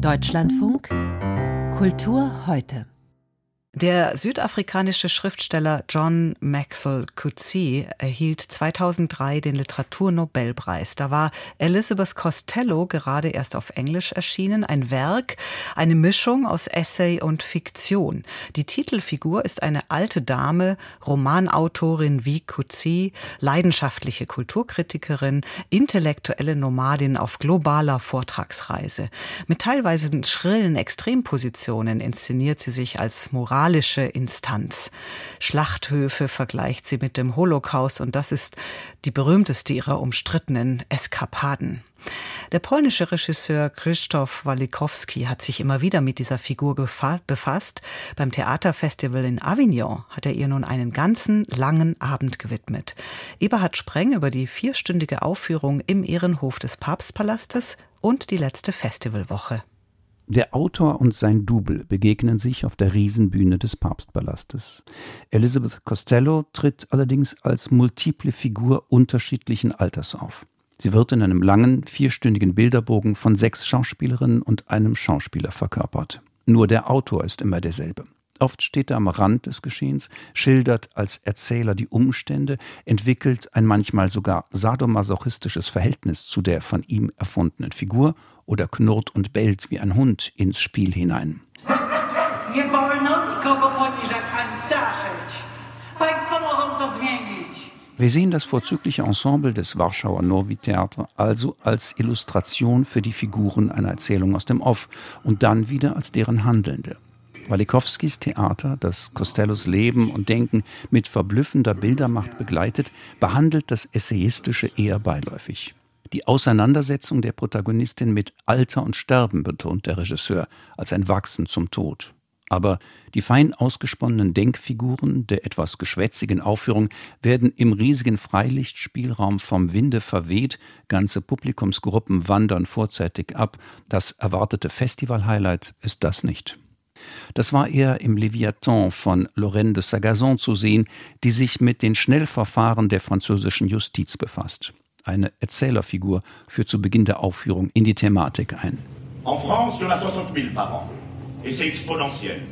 Deutschlandfunk Kultur heute. Der südafrikanische Schriftsteller John Maxwell Coetzee erhielt 2003 den Literaturnobelpreis. Da war Elizabeth Costello gerade erst auf Englisch erschienen. Ein Werk, eine Mischung aus Essay und Fiktion. Die Titelfigur ist eine alte Dame, Romanautorin wie Coetzee, leidenschaftliche Kulturkritikerin, intellektuelle Nomadin auf globaler Vortragsreise. Mit teilweise schrillen Extrempositionen inszeniert sie sich als moralische Instanz. Schlachthöfe vergleicht sie mit dem Holocaust und das ist die berühmteste ihrer umstrittenen Eskapaden. Der polnische Regisseur Krzysztof Walikowski hat sich immer wieder mit dieser Figur befasst. Beim Theaterfestival in Avignon hat er ihr nun einen ganzen langen Abend gewidmet. Eberhard Spreng über die 4-stündige Aufführung im Ehrenhof des Papstpalastes und die letzte Festivalwoche. Der Autor und sein Double begegnen sich auf der Riesenbühne des Papstpalastes. Elizabeth Costello tritt allerdings als multiple Figur unterschiedlichen Alters auf. Sie wird in einem langen, 4-stündigen Bilderbogen von 6 Schauspielerinnen und einem Schauspieler verkörpert. Nur der Autor ist immer derselbe. Oft steht er am Rand des Geschehens, schildert als Erzähler die Umstände, entwickelt ein manchmal sogar sadomasochistisches Verhältnis zu der von ihm erfundenen Figur oder knurrt und bellt wie ein Hund ins Spiel hinein. Wir sehen das vorzügliche Ensemble des Warschauer Nowy Theater also als Illustration für die Figuren einer Erzählung aus dem Off und dann wieder als deren Handelnde. Walikowskis Theater, das Costellos Leben und Denken mit verblüffender Bildermacht begleitet, behandelt das Essayistische eher beiläufig. Die Auseinandersetzung der Protagonistin mit Alter und Sterben betont der Regisseur als ein Wachsen zum Tod. Aber die fein ausgesponnenen Denkfiguren der etwas geschwätzigen Aufführung werden im riesigen Freilichtspielraum vom Winde verweht, ganze Publikumsgruppen wandern vorzeitig ab. Das erwartete Festival-Highlight ist das nicht. Das war eher im Leviathan von Lorraine de Sagazon zu sehen, die sich mit den Schnellverfahren der französischen Justiz befasst. Eine Erzählerfigur führt zu Beginn der Aufführung in die Thematik ein. En France, il y en a 60.000 par an. Et c'est exponentiel.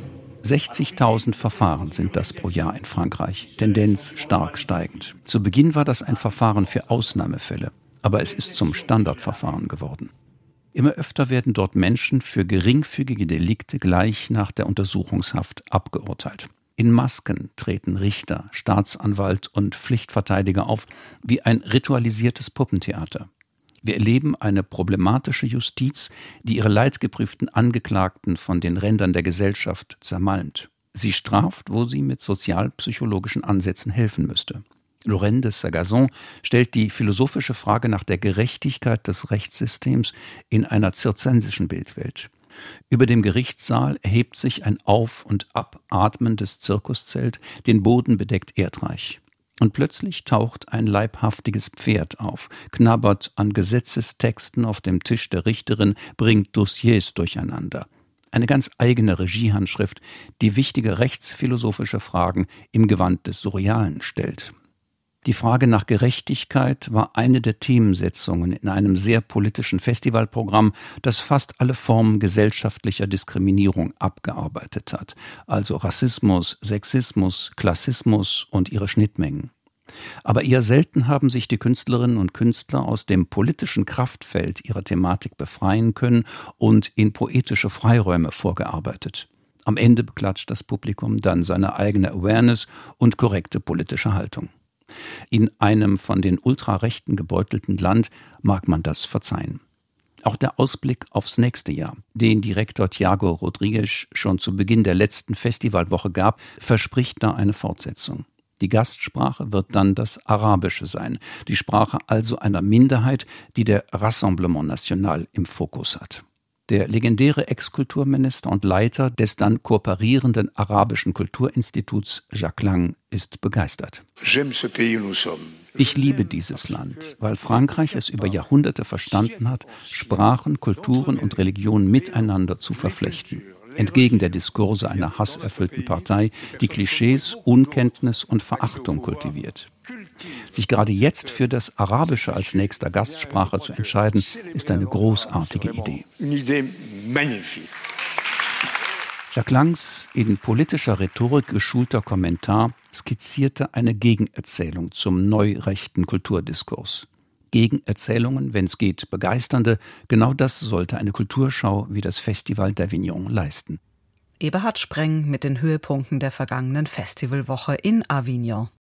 60.000 Verfahren sind das pro Jahr in Frankreich, Tendenz stark steigend. Zu Beginn war das ein Verfahren für Ausnahmefälle, aber es ist zum Standardverfahren geworden. Immer öfter werden dort Menschen für geringfügige Delikte gleich nach der Untersuchungshaft abgeurteilt. In Masken treten Richter, Staatsanwalt und Pflichtverteidiger auf, wie ein ritualisiertes Puppentheater. Wir erleben eine problematische Justiz, die ihre leidgeprüften Angeklagten von den Rändern der Gesellschaft zermalmt. Sie straft, wo sie mit sozialpsychologischen Ansätzen helfen müsste. Lorraine de Sagazon stellt die philosophische Frage nach der Gerechtigkeit des Rechtssystems in einer zirzensischen Bildwelt. Über dem Gerichtssaal erhebt sich ein auf- und abatmendes Zirkuszelt, den Boden bedeckt erdreich. Und plötzlich taucht ein leibhaftiges Pferd auf, knabbert an Gesetzestexten auf dem Tisch der Richterin, bringt Dossiers durcheinander. Eine ganz eigene Regiehandschrift, die wichtige rechtsphilosophische Fragen im Gewand des Surrealen stellt. Die Frage nach Gerechtigkeit war eine der Themensetzungen in einem sehr politischen Festivalprogramm, das fast alle Formen gesellschaftlicher Diskriminierung abgearbeitet hat, also Rassismus, Sexismus, Klassismus und ihre Schnittmengen. Aber eher selten haben sich die Künstlerinnen und Künstler aus dem politischen Kraftfeld ihrer Thematik befreien können und in poetische Freiräume vorgearbeitet. Am Ende beklatscht das Publikum dann seine eigene Awareness und korrekte politische Haltung. In einem von den Ultrarechten gebeutelten Land mag man das verzeihen. Auch der Ausblick aufs nächste Jahr, den Direktor Thiago Rodrigues schon zu Beginn der letzten Festivalwoche gab, verspricht da eine Fortsetzung. Die Gastsprache wird dann das Arabische sein, die Sprache also einer Minderheit, die der Rassemblement National im Fokus hat. Der legendäre Ex-Kulturminister und Leiter des dann kooperierenden arabischen Kulturinstituts Jack Lang ist begeistert. Ich liebe dieses Land, weil Frankreich es über Jahrhunderte verstanden hat, Sprachen, Kulturen und Religionen miteinander zu verflechten. Entgegen der Diskurse einer hasserfüllten Partei, die Klischees, Unkenntnis und Verachtung kultiviert. Sich gerade jetzt für das Arabische als nächster Gastsprache zu entscheiden, ist eine großartige Idee. magnifique. Jacques Langs in politischer Rhetorik geschulter Kommentar skizzierte eine Gegenerzählung zum neurechten Kulturdiskurs. Gegenerzählungen, wenn es geht, begeisternde, genau das sollte eine Kulturschau wie das Festival d'Avignon leisten. Eberhard Spreng mit den Höhepunkten der vergangenen Festivalwoche in Avignon.